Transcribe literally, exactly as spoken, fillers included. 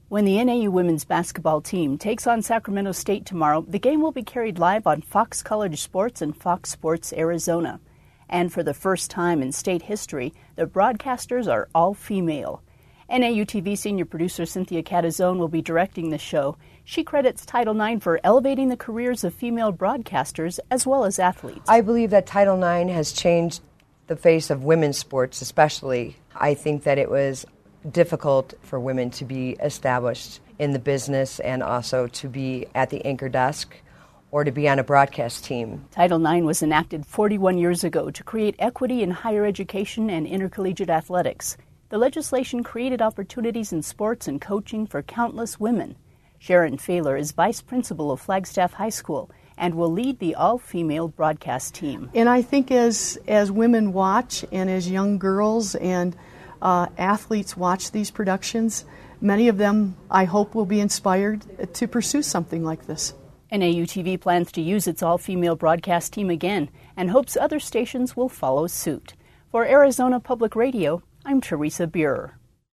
When the N A U women's basketball team takes on Sacramento State tomorrow, the game will be carried live on Fox College Sports and Fox Sports Arizona. And for the first time in state history, the broadcasters are all female. N A U T V senior producer Cynthia Catazone will be directing the show. She credits Title nine for elevating the careers of female broadcasters as well as athletes. I believe that Title nine has changed the face of women's sports especially. I think that it was difficult for women to be established in the business and also to be at the anchor desk or to be on a broadcast team. Title nine was enacted forty-one years ago to create equity in higher education and intercollegiate athletics. The legislation created opportunities in sports and coaching for countless women. Sharon Fahler is vice principal of Flagstaff High School and will lead the all-female broadcast team. And I think as, as women watch and as young girls and Uh, athletes watch these productions, many of them, I hope, will be inspired to pursue something like this. N A U T V plans to use its all-female broadcast team again and hopes other stations will follow suit. For Arizona Public Radio, I'm Teresa Buehrer.